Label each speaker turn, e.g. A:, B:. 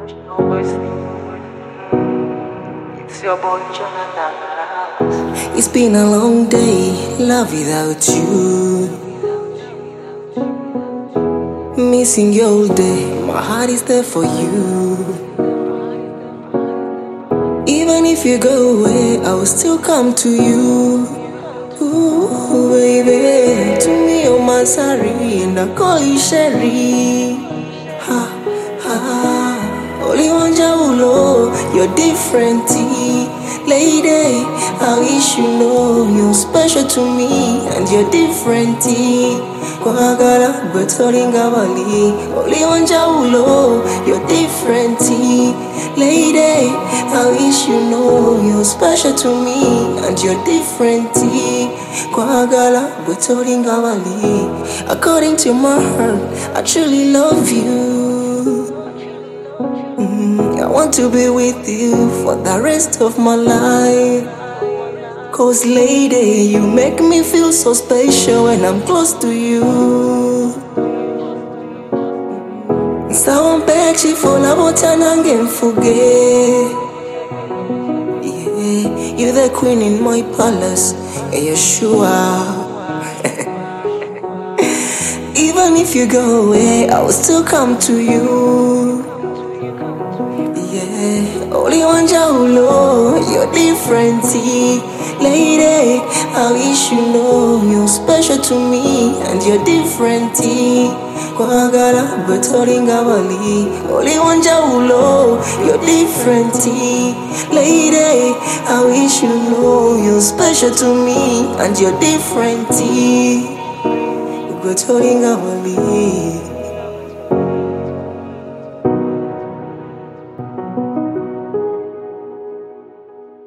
A: It's your boy Jonathan.
B: It's been a long day, love without you. Missing you all day, my heart is there for you. Even if you go away, I will still come to you. Ooh, baby, to me you're my sorry, and I call you Sherry. Ha, ha, only one Jawulo, you're different, lady. I wish you know you're special to me, and you're different. Kwagala, but Wali, only one Jawulo, you're different, lady. I wish you know you're special to me, and you're different. Kwagala, but Wali, according to my heart, I truly love you. I want to be with you for the rest of my life. Cause lady, you make me feel so special when I'm close to you. Someone bet you for la botana and forget. Yeah, you're the queen in my palace, and you're sure. Even if you go away, I will still come to you. Yeah, only one Jawulo, you're different, lady. I wish you know you're special to me, and you're different. Kwagala, but Wali, only one Jawulo, you're different, lady. I wish you know you're special to me, and you're different. But Wali.